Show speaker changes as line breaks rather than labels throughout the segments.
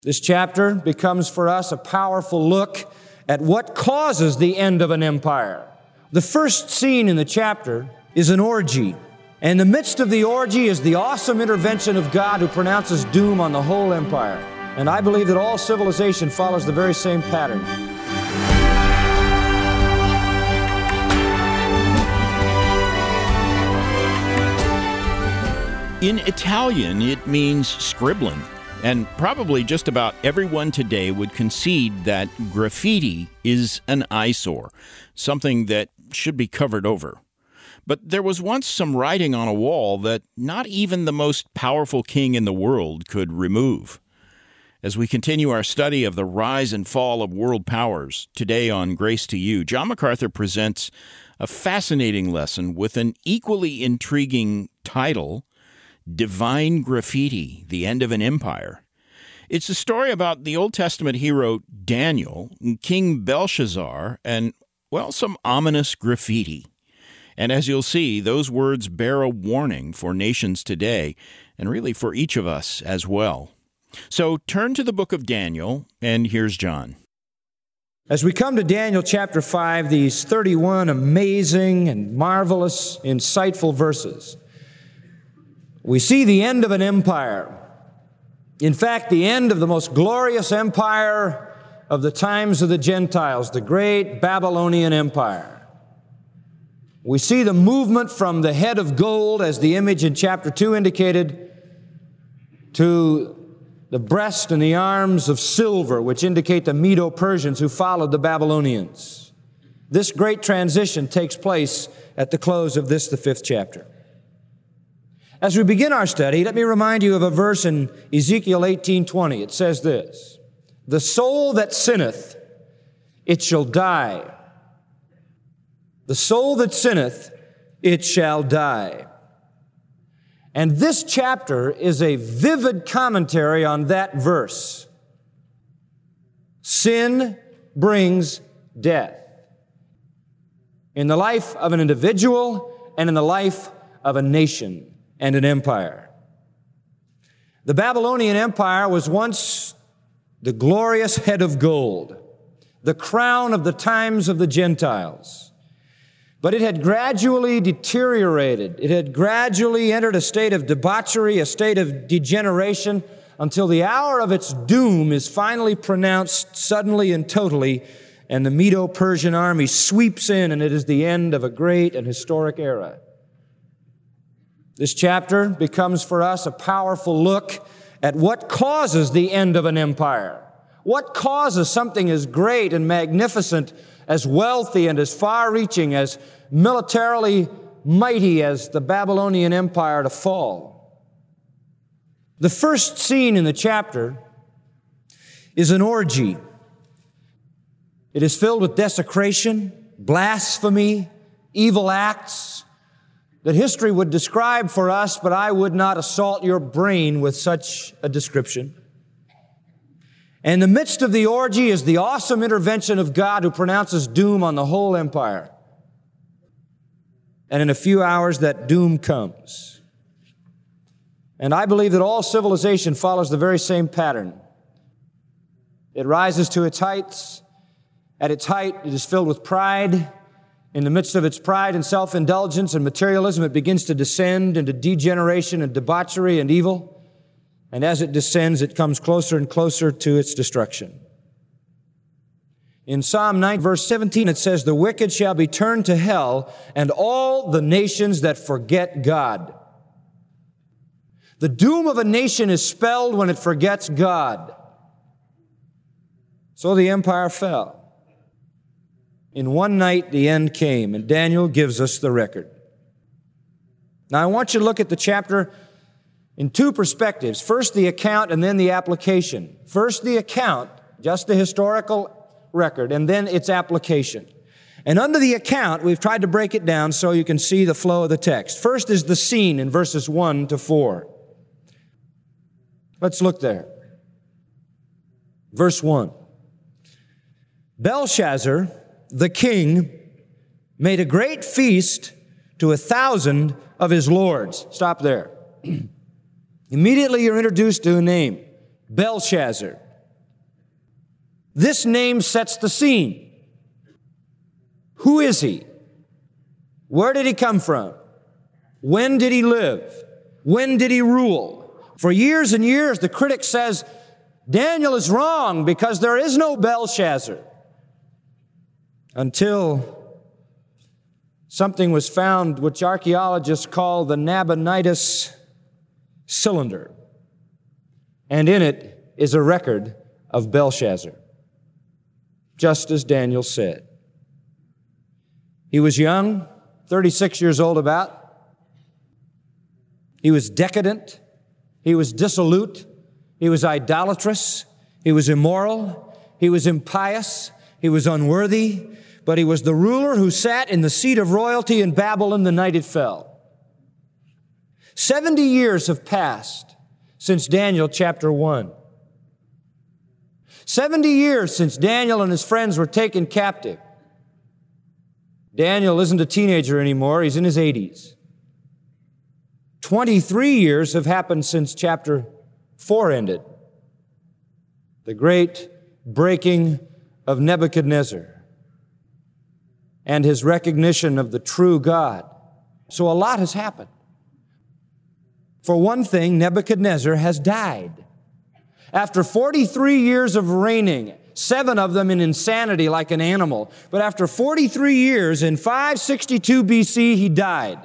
This chapter becomes for us a powerful look at what causes the end of an empire. The first scene in the chapter is an orgy. And in the midst of the orgy is the awesome intervention of God who pronounces doom on the whole empire. And I believe that all civilization follows the very same pattern.
In Italian, it means scribbling. And probably just about everyone today would concede that graffiti is an eyesore, something that should be covered over. But there was once some writing on a wall that not even the most powerful king in the world could remove. As we continue our study of the rise and fall of world powers today on Grace to You, John MacArthur presents a fascinating lesson with an equally intriguing title, Divine Graffiti, the End of an Empire. It's a story about the Old Testament hero Daniel, King Belshazzar, and, well, some ominous graffiti. And as you'll see, those words bear a warning for nations today, and really for each of us as well. So turn to the book of Daniel, and here's John.
As we come to Daniel chapter 5, these 31 amazing and marvelous, insightful verses, we see the end of an empire. In fact, the end of the most glorious empire of the times of the Gentiles, the great Babylonian Empire. We see the movement from the head of gold, as the image in chapter 2 indicated, to the breast and the arms of silver, which indicate the Medo-Persians who followed the Babylonians. This great transition takes place at the close of this, the 5th chapter. As we begin our study, let me remind you of a verse in Ezekiel 18:20. It says this, "The soul that sinneth, it shall die. The soul that sinneth, it shall die." And this chapter is a vivid commentary on that verse. Sin brings death in the life of an individual and in the life of a nation and an empire. The Babylonian Empire was once the glorious head of gold, the crown of the times of the Gentiles. But it had gradually deteriorated. It had gradually entered a state of debauchery, a state of degeneration, until the hour of its doom is finally pronounced suddenly and totally, and the Medo-Persian army sweeps in, and it is the end of a great and historic era. This chapter becomes for us a powerful look at what causes the end of an empire. What causes something as great and magnificent, as wealthy and as far-reaching, as militarily mighty as the Babylonian Empire to fall? The first scene in the chapter is an orgy. It is filled with desecration, blasphemy, evil acts that history would describe for us, but I would not assault your brain with such a description. And in the midst of the orgy is the awesome intervention of God who pronounces doom on the whole empire. And in a few hours, that doom comes. And I believe that all civilization follows the very same pattern. It rises to its heights. At its height, it is filled with pride. In the midst of its pride and self-indulgence and materialism, it begins to descend into degeneration and debauchery and evil. And as it descends, it comes closer and closer to its destruction. In Psalm 9, verse 17, it says, "The wicked shall be turned to hell, and all the nations that forget God." The doom of a nation is spelled when it forgets God. So the empire fell. In one night, the end came, and Daniel gives us the record. Now, I want you to look at the chapter in two perspectives. First, the account, and then the application. First, the account, just the historical record, and then its application. And under the account, we've tried to break it down so you can see the flow of the text. First is the scene in verses 1 to 4. Let's look there. Verse 1. Belshazzar, the king, made a great feast to 1,000 of his lords. Stop there. Immediately you're introduced to a name, Belshazzar. This name sets the scene. Who is he? Where did he come from? When did he live? When did he rule? For years and years, the critic says, Daniel is wrong because there is no Belshazzar. Until something was found which archaeologists call the Nabonidus cylinder. And in it is a record of Belshazzar, just as Daniel said. He was young, 36 years old about. He was decadent. He was dissolute. He was idolatrous. He was immoral. He was impious. He was unworthy. But he was the ruler who sat in the seat of royalty in Babylon the night it fell. 70 years have passed since Daniel chapter 1. 70 years since Daniel and his friends were taken captive. Daniel isn't a teenager anymore. He's in his 80s. 23 years have happened since chapter 4 ended. The great breaking of Nebuchadnezzar and his recognition of the true God. So a lot has happened. For one thing, Nebuchadnezzar has died. After 43 years of reigning, 7 of them in insanity like an animal, but after 43 years, in 562 BC, he died.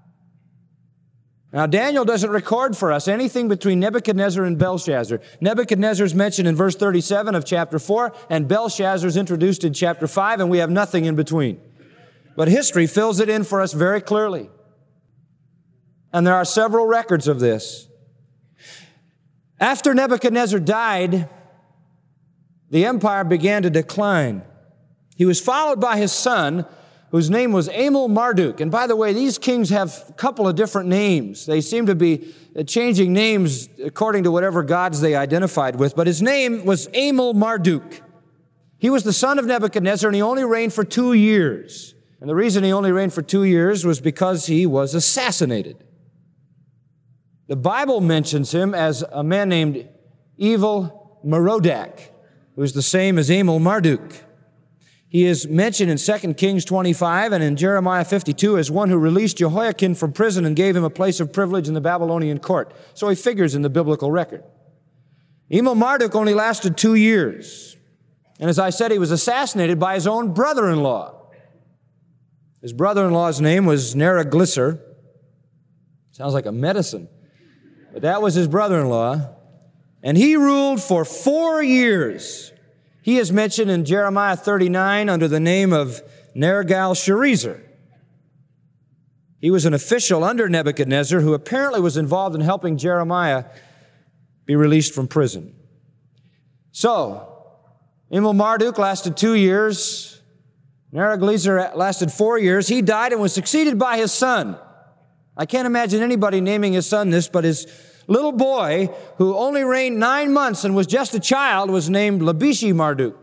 Now, Daniel doesn't record for us anything between Nebuchadnezzar and Belshazzar. Nebuchadnezzar is mentioned in verse 37 of chapter 4, and Belshazzar is introduced in chapter 5, and we have nothing in between. But history fills it in for us very clearly. And there are several records of this. After Nebuchadnezzar died, the empire began to decline. He was followed by his son, whose name was Amel-Marduk. And by the way, these kings have a couple of different names. They seem to be changing names according to whatever gods they identified with. But his name was Amel-Marduk. He was the son of Nebuchadnezzar, and he only reigned for 2 years. And the reason he only reigned for 2 years was because he was assassinated. The Bible mentions him as a man named Evil-Merodach, who is the same as Amel-Marduk. He is mentioned in 2 Kings 25 and in Jeremiah 52 as one who released Jehoiakim from prison and gave him a place of privilege in the Babylonian court. So he figures in the biblical record. Amel-Marduk only lasted 2 years. And as I said, he was assassinated by his own brother-in-law. His brother-in-law's name was Neriglissar. Sounds like a medicine. But that was his brother-in-law. And he ruled for 4 years. He is mentioned in Jeremiah 39 under the name of Nergal-Sharezer. He was an official under Nebuchadnezzar who apparently was involved in helping Jeremiah be released from prison. So, Amel-Marduk lasted 2 years. Neriglissar lasted 4 years. He died and was succeeded by his son. I can't imagine anybody naming his son this, but his little boy, who only reigned 9 months and was just a child, was named Labishi-Marduk.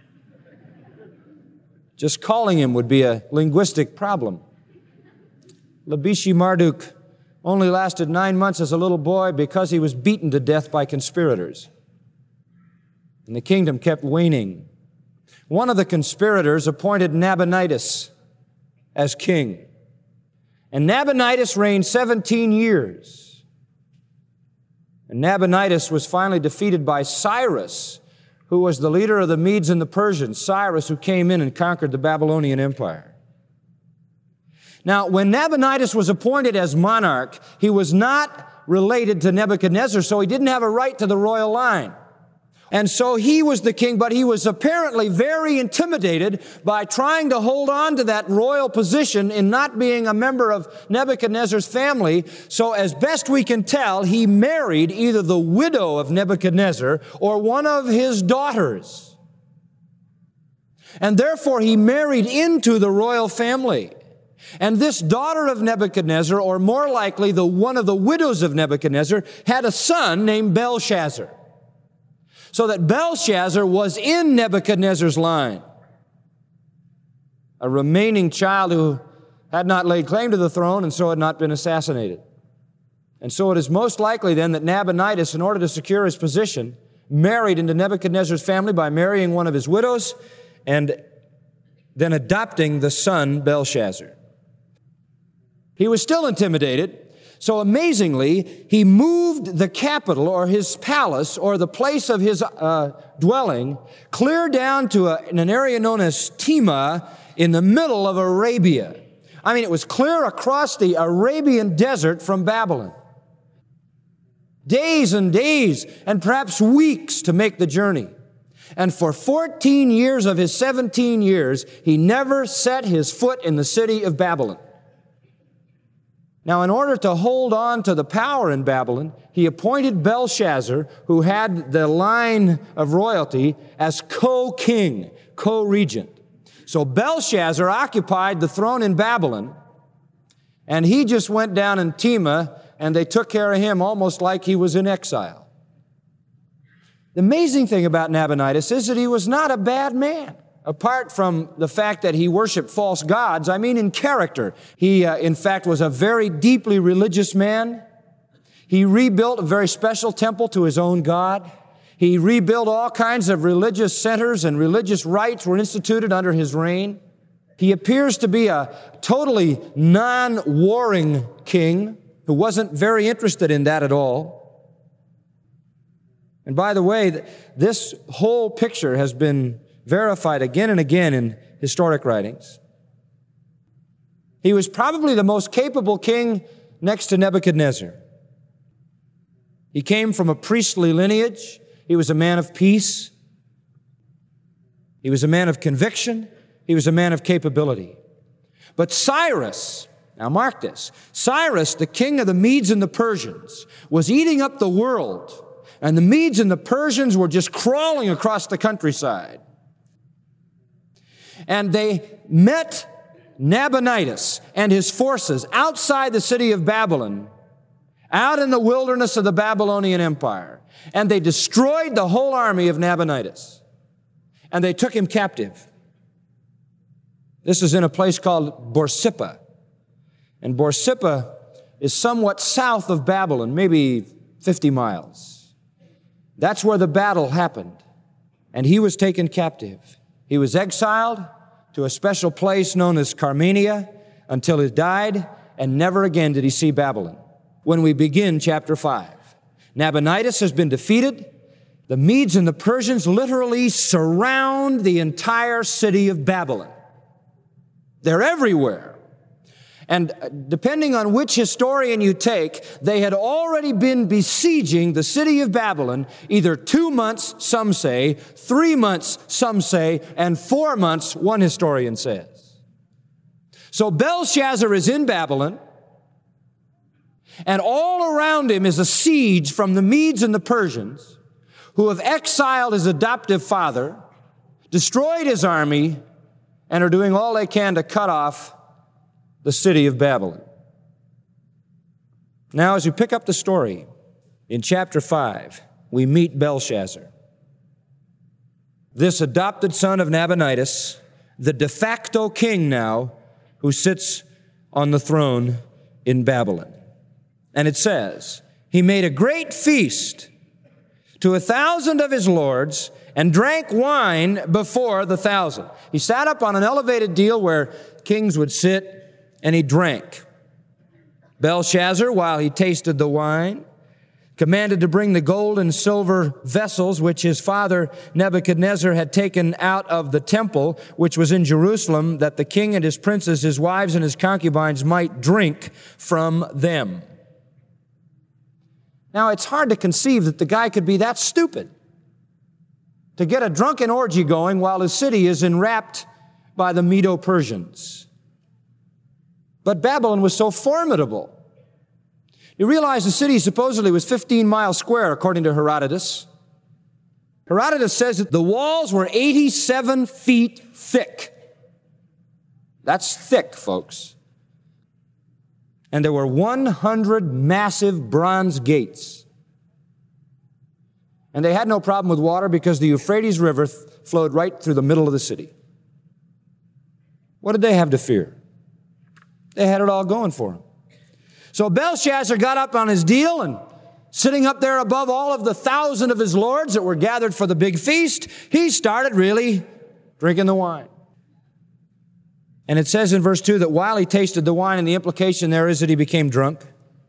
Just calling him would be a linguistic problem. Labishi-Marduk only lasted 9 months as a little boy because he was beaten to death by conspirators. And the kingdom kept waning. One of the conspirators appointed Nabonidus as king. And Nabonidus reigned 17 years. And Nabonidus was finally defeated by Cyrus, who was the leader of the Medes and the Persians. Cyrus, who came in and conquered the Babylonian Empire. Now, when Nabonidus was appointed as monarch, he was not related to Nebuchadnezzar, so he didn't have a right to the royal line. And so he was the king, but he was apparently very intimidated by trying to hold on to that royal position in not being a member of Nebuchadnezzar's family. So as best we can tell, he married either the widow of Nebuchadnezzar or one of his daughters. And therefore he married into the royal family. And this daughter of Nebuchadnezzar, or more likely one of the widows of Nebuchadnezzar, had a son named Belshazzar. So that Belshazzar was in Nebuchadnezzar's line, a remaining child who had not laid claim to the throne and so had not been assassinated. And so it is most likely then that Nabonidus, in order to secure his position married into Nebuchadnezzar's family by marrying one of his widows and then adopting the son Belshazzar. He was still intimidated, so amazingly, he moved the capital or his palace or the place of his dwelling clear down to an area known as Tema in the middle of Arabia. I mean, it was clear across the Arabian desert from Babylon. Days and days and perhaps weeks to make the journey. And for 14 years of his 17 years, he never set his foot in the city of Babylon. Now, in order to hold on to the power in Babylon, he appointed Belshazzar, who had the line of royalty, as co-king, co-regent. So Belshazzar occupied the throne in Babylon, and he just went down in Tema, and they took care of him almost like he was in exile. The amazing thing about Nabonidus is that he was not a bad man. Apart from the fact that he worshiped false gods, I mean in character. He, in fact, was a very deeply religious man. He rebuilt a very special temple to his own God. He rebuilt all kinds of religious centers, and religious rites were instituted under his reign. He appears to be a totally non-warring king who wasn't very interested in that at all. And by the way, this whole picture has been verified again and again in historic writings. He was probably the most capable king next to Nebuchadnezzar. He came from a priestly lineage. He was a man of peace. He was a man of conviction. He was a man of capability. But Cyrus, now mark this, Cyrus, the king of the Medes and the Persians, was eating up the world, and the Medes and the Persians were just crawling across the countryside. And they met Nabonidus and his forces outside the city of Babylon, out in the wilderness of the Babylonian Empire. And they destroyed the whole army of Nabonidus. And they took him captive. This is in a place called Borsippa. And Borsippa is somewhat south of Babylon, maybe 50 miles. That's where the battle happened. And he was taken captive. He was exiled to a special place known as Carmenia until he died, and never again did he see Babylon. When we begin chapter 5, Nabonidus has been defeated. The Medes and the Persians literally surround the entire city of Babylon. They're everywhere. And depending on which historian you take, they had already been besieging the city of Babylon either 2 months, some say, 3 months, some say, and 4 months, one historian says. So Belshazzar is in Babylon, and all around him is a siege from the Medes and the Persians, who have exiled his adoptive father, destroyed his army, and are doing all they can to cut off the city of Babylon. Now, as we pick up the story in chapter 5, we meet Belshazzar, this adopted son of Nabonidus, the de facto king now, who sits on the throne in Babylon. And it says, he made a great feast to 1,000 of his lords and drank wine before the 1,000. He sat up on an elevated deal where kings would sit, and he drank. Belshazzar, while he tasted the wine, commanded to bring the gold and silver vessels which his father Nebuchadnezzar had taken out of the temple, which was in Jerusalem, that the king and his princes, his wives, and his concubines might drink from them. Now, it's hard to conceive that the guy could be that stupid to get a drunken orgy going while his city is enwrapped by the Medo-Persians. But Babylon was so formidable. You realize the city supposedly was 15 miles square, according to Herodotus. Herodotus says that the walls were 87 feet thick. That's thick, folks. And there were 100 massive bronze gates. And they had no problem with water because the Euphrates River flowed right through the middle of the city. What did they have to fear? They had it all going for them. So Belshazzar got up on his deal and sitting up there above all of the 1,000 of his lords that were gathered for the big feast, he started really drinking the wine. And it says in verse 2 that while he tasted the wine, and the implication there is that he became drunk,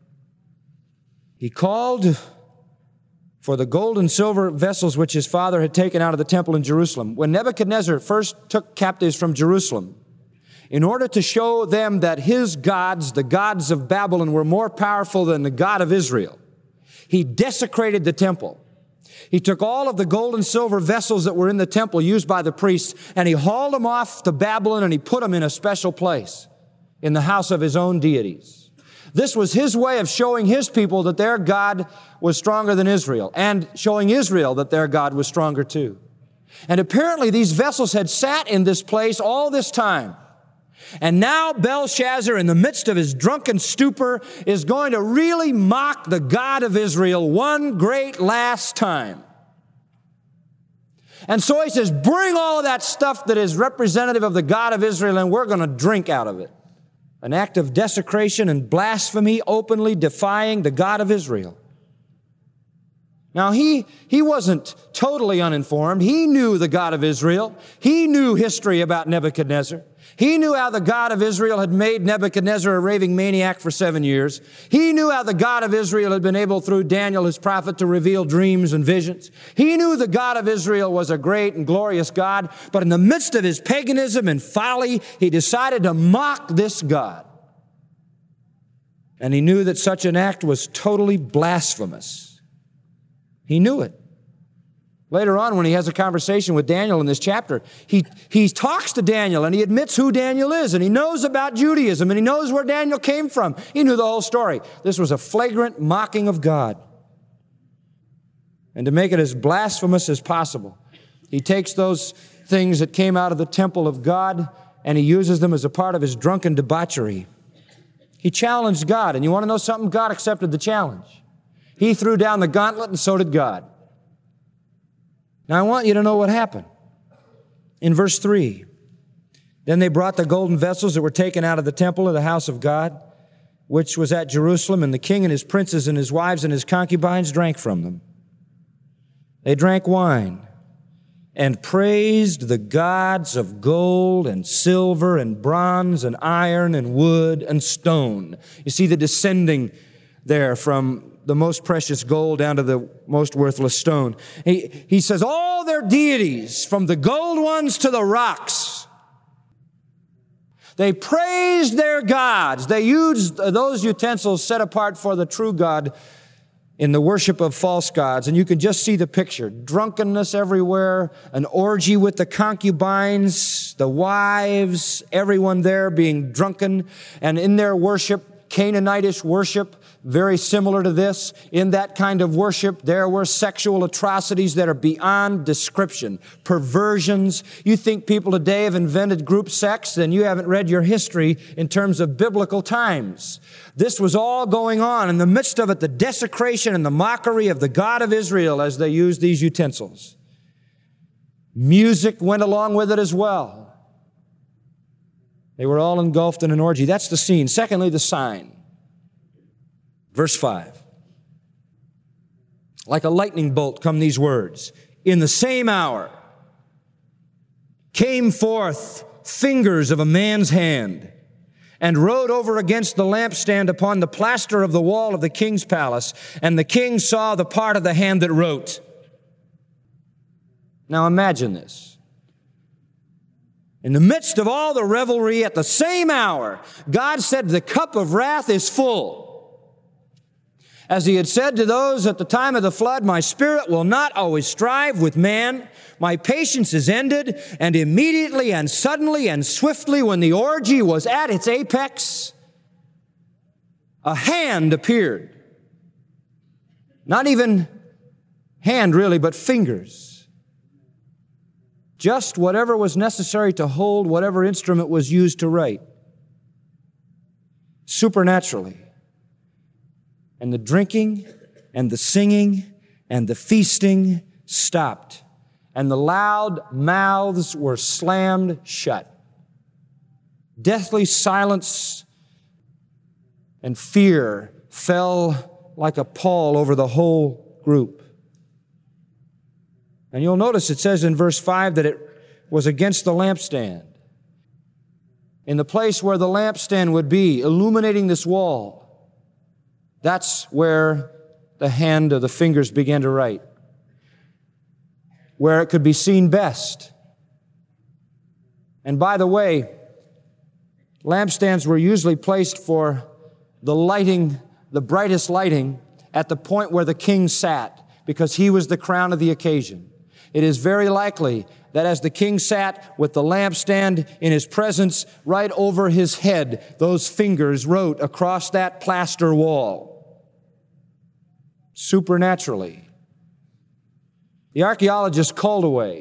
he called for the gold and silver vessels which his father had taken out of the temple in Jerusalem. When Nebuchadnezzar first took captives from Jerusalem, in order to show them that his gods, the gods of Babylon, were more powerful than the God of Israel, he desecrated the temple. He took all of the gold and silver vessels that were in the temple used by the priests, and he hauled them off to Babylon, and he put them in a special place in the house of his own deities. This was his way of showing his people that their God was stronger than Israel, and showing Israel that their God was stronger too. And apparently these vessels had sat in this place all this time. And now Belshazzar, in the midst of his drunken stupor, is going to really mock the God of Israel one great last time. And so he says, bring all of that stuff that is representative of the God of Israel, and we're going to drink out of it. An act of desecration and blasphemy, openly defying the God of Israel. Now, he wasn't totally uninformed. He knew the God of Israel. He knew history about Nebuchadnezzar. He knew how the God of Israel had made Nebuchadnezzar a raving maniac for 7 years. He knew how the God of Israel had been able, through Daniel, his prophet, to reveal dreams and visions. He knew the God of Israel was a great and glorious God, but in the midst of his paganism and folly, he decided to mock this God. And he knew that such an act was totally blasphemous. He knew it. Later on, when he has a conversation with Daniel in this chapter, he talks to Daniel, and he admits who Daniel is, and he knows about Judaism, and he knows where Daniel came from. He knew the whole story. This was a flagrant mocking of God. And to make it as blasphemous as possible, he takes those things that came out of the temple of God, and he uses them as a part of his drunken debauchery. He challenged God, and you want to know something? God accepted the challenge. He threw down the gauntlet, and so did God. Now, I want you to know what happened. In verse 3, then they brought the golden vessels that were taken out of the temple of the house of God, which was at Jerusalem, and the king and his princes and his wives and his concubines drank from them. They drank wine and praised the gods of gold and silver and bronze and iron and wood and stone. You see the descending there from the most precious gold down to the most worthless stone. He says all their deities, from the gold ones to the rocks, they praised their gods. They used those utensils set apart for the true God in the worship of false gods. And you can just see the picture. Drunkenness everywhere, an orgy with the concubines, the wives, everyone there being drunken. And in their worship, Canaanitish worship, very similar to this. In that kind of worship, there were sexual atrocities that are beyond description. Perversions. You think people today have invented group sex, then you haven't read your history in terms of biblical times. This was all going on. In the midst of it, the desecration and the mockery of the God of Israel as they used these utensils. Music went along with it as well. They were all engulfed in an orgy. That's the scene. Secondly, the sign. Verse 5. Like a lightning bolt come these words. In the same hour came forth fingers of a man's hand and wrote over against the lampstand upon the plaster of the wall of the king's palace. And the king saw the part of the hand that wrote. Now imagine this. In the midst of all the revelry, at the same hour, God said, the cup of wrath is full. As he had said to those at the time of the flood, my spirit will not always strive with man. My patience is ended. And immediately and suddenly and swiftly, when the orgy was at its apex, a hand appeared. Not even hand really, but fingers. Just whatever was necessary to hold whatever instrument was used to write. Supernaturally. And the drinking and the singing and the feasting stopped. And the loud mouths were slammed shut. Deathly silence and fear fell like a pall over the whole group. And you'll notice it says in verse 5 that it was against the lampstand. In the place where the lampstand would be, illuminating this wall, that's where the hand or the fingers began to write, where it could be seen best. And by the way, lampstands were usually placed for the lighting, the brightest lighting, at the point where the king sat, because he was the crown of the occasion. It is very likely that as the king sat with the lampstand in his presence right over his head, those fingers wrote across that plaster wall. Supernaturally. The archaeologist Caldaway,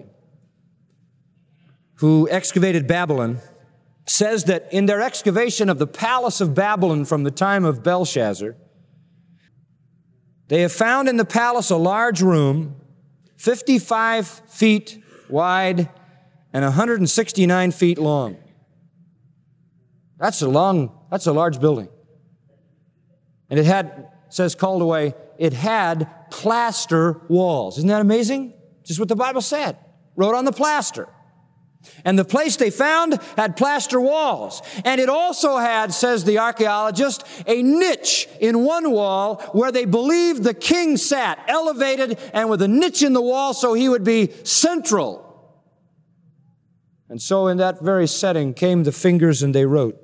who excavated Babylon, says that in their excavation of the palace of Babylon from the time of Belshazzar, they have found in the palace a large room, 55 feet wide and 169 feet long. That's a large building. And it had, says Caldaway, it had plaster walls. Isn't that amazing? Just what the Bible said. Wrote on the plaster. And the place they found had plaster walls. And it also had, says the archaeologist, a niche in one wall where they believed the king sat, elevated and with a niche in the wall so he would be central. And so in that very setting came the fingers and they wrote.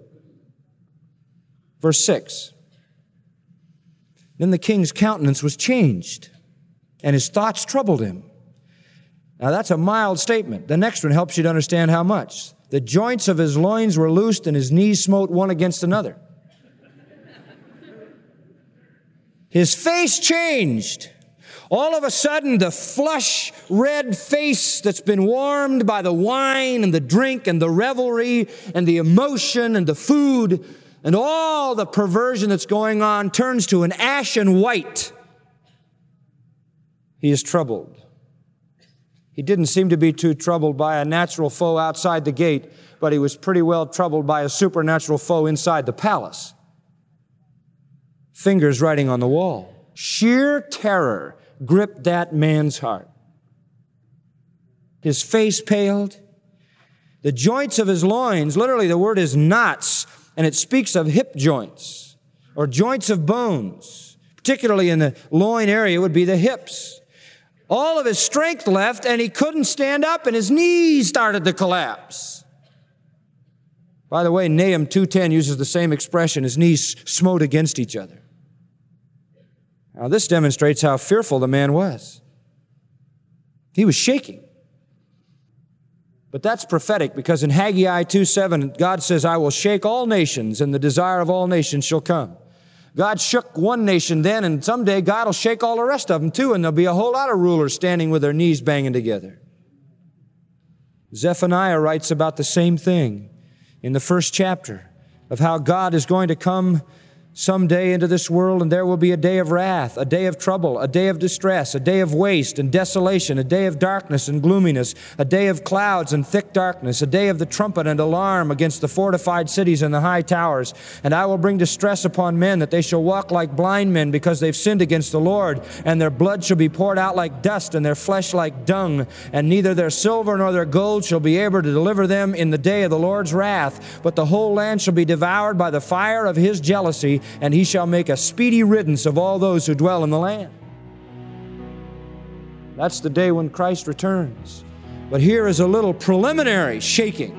Verse 6. Then the king's countenance was changed, and his thoughts troubled him. Now that's a mild statement. The next one helps you to understand how much. The joints of his loins were loosed, and his knees smote one against another. His face changed. All of a sudden, the flush red face that's been warmed by the wine and the drink and the revelry and the emotion and the food and all the perversion that's going on turns to an ashen white. He is troubled. He didn't seem to be too troubled by a natural foe outside the gate, but he was pretty well troubled by a supernatural foe inside the palace. Fingers writing on the wall. Sheer terror gripped that man's heart. His face paled. The joints of his loins, literally the word is knots, and it speaks of hip joints or joints of bones. Particularly in the loin area would be the hips. All of his strength left, and he couldn't stand up, and his knees started to collapse. By the way, Nahum 2:10 uses the same expression, his knees smote against each other. Now, this demonstrates how fearful the man was. He was shaking. But that's prophetic, because in Haggai 2:7, God says, I will shake all nations, and the desire of all nations shall come. God shook one nation then, and someday God will shake all the rest of them too, and there'll be a whole lot of rulers standing with their knees banging together. Zephaniah writes about the same thing in the first chapter of how God is going to come someday into this world, and there will be a day of wrath, a day of trouble, a day of distress, a day of waste and desolation, a day of darkness and gloominess, a day of clouds and thick darkness, a day of the trumpet and alarm against the fortified cities and the high towers. And I will bring distress upon men, that they shall walk like blind men, because they've sinned against the Lord, and their blood shall be poured out like dust, and their flesh like dung, and neither their silver nor their gold shall be able to deliver them in the day of the Lord's wrath. But the whole land shall be devoured by the fire of his jealousy, and he shall make a speedy riddance of all those who dwell in the land. That's the day when Christ returns. But here is a little preliminary shaking.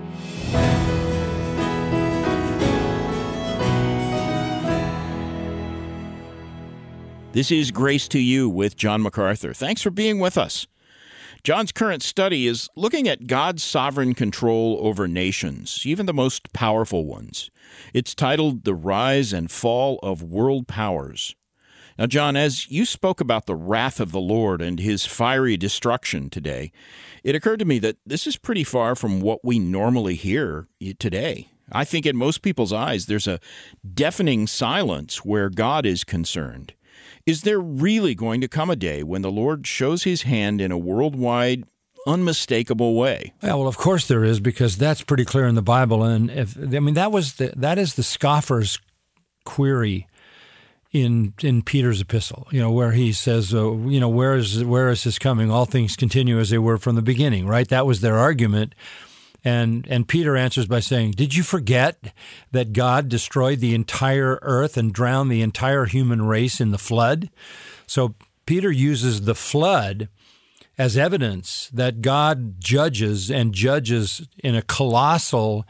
This is Grace to You with John MacArthur. Thanks for being with us. John's current study is looking at God's sovereign control over nations, even the most powerful ones. It's titled The Rise and Fall of World Powers. Now, John, as you spoke about the wrath of the Lord and his fiery destruction today, it occurred to me that this is pretty far from what we normally hear today. I think in most people's eyes, there's a deafening silence where God is concerned. Is there really going to come a day when the Lord shows his hand in a worldwide, unmistakable way?
Well, of course there is, because that's pretty clear in the Bible. And that is the scoffer's query in Peter's epistle, where he says, where is this coming? All things continue as they were from the beginning, right? That was their argument. And Peter answers by saying, did you forget that God destroyed the entire earth and drowned the entire human race in the flood? So Peter uses the flood as evidence that God judges and judges in a colossal,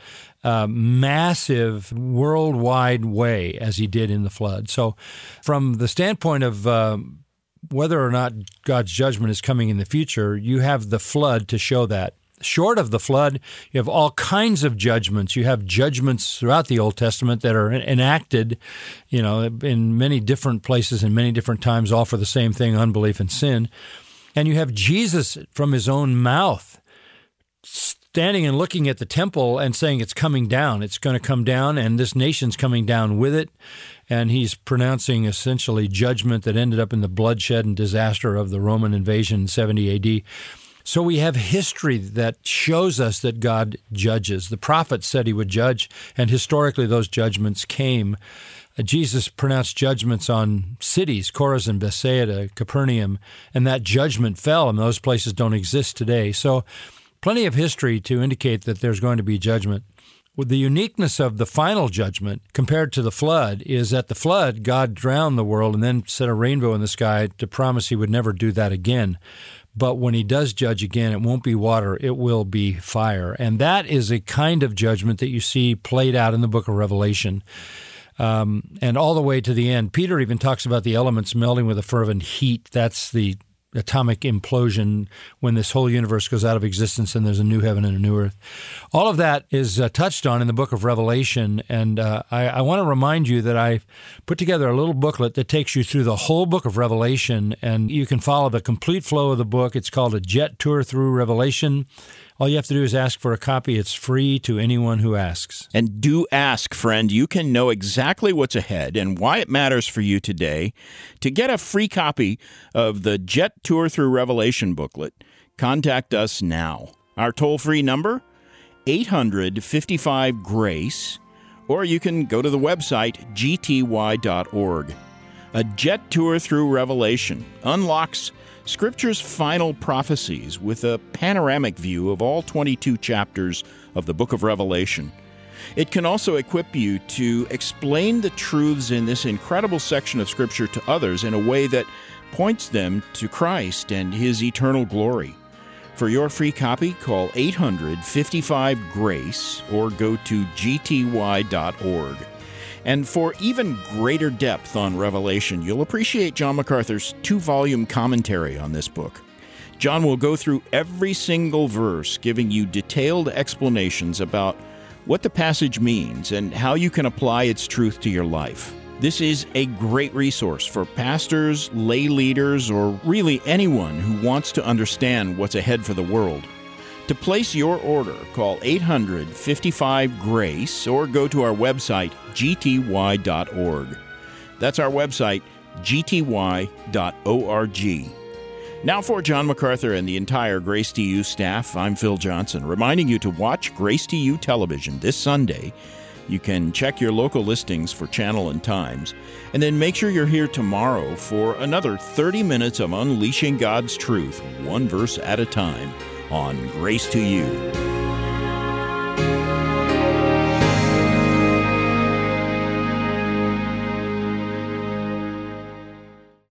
massive, worldwide way as he did in the flood. So from the standpoint of whether or not God's judgment is coming in the future, you have the flood to show that. Short of the flood, you have all kinds of judgments. You have judgments throughout the Old Testament that are enacted, in many different places and many different times, all for the same thing, unbelief and sin. And you have Jesus from his own mouth standing and looking at the temple and saying it's coming down. It's going to come down, and this nation's coming down with it. And he's pronouncing essentially judgment that ended up in the bloodshed and disaster of the Roman invasion in 70 A.D., So we have history that shows us that God judges. The prophets said he would judge, and historically those judgments came. Jesus pronounced judgments on cities, Chorazin, Bethsaida, Capernaum, and that judgment fell, and those places don't exist today. So plenty of history to indicate that there's going to be judgment. With the uniqueness of the final judgment compared to the flood is that the flood, God drowned the world and then set a rainbow in the sky to promise he would never do that again. But when he does judge again, it won't be water, it will be fire. And that is a kind of judgment that you see played out in the book of Revelation. And all the way to the end. Peter even talks about the elements melting with a fervent heat. That's the atomic implosion when this whole universe goes out of existence and there's a new heaven and a new earth. All of that is touched on in the book of Revelation, and I want to remind you that I've put together a little booklet that takes you through the whole book of Revelation, and you can follow the complete flow of the book. It's called A Jet Tour Through Revelation. All you have to do is ask for a copy. It's free to anyone who asks.
And do ask, friend. You can know exactly what's ahead and why it matters for you today. To get a free copy of the Jet Tour Through Revelation booklet, contact us now. Our toll-free number, 855-GRACE, or you can go to the website, gty.org. A Jet Tour Through Revelation unlocks Scripture's final prophecies with a panoramic view of all 22 chapters of the book of Revelation. It can also equip you to explain the truths in this incredible section of Scripture to others in a way that points them to Christ and His eternal glory. For your free copy, call 855-GRACE or go to gty.org. And for even greater depth on Revelation, you'll appreciate John MacArthur's 2-volume commentary on this book. John will go through every single verse, giving you detailed explanations about what the passage means and how you can apply its truth to your life. This is a great resource for pastors, lay leaders, or really anyone who wants to understand what's ahead for the world. To place your order, call 855-GRACE or go to our website, gty.org. That's our website, gty.org. Now for John MacArthur and the entire Grace to You staff, I'm Phil Johnson, reminding you to watch Grace to You television this Sunday. You can check your local listings for channel and times, and then make sure you're here tomorrow for another 30 minutes of unleashing God's truth, one verse at a time, on Grace to You.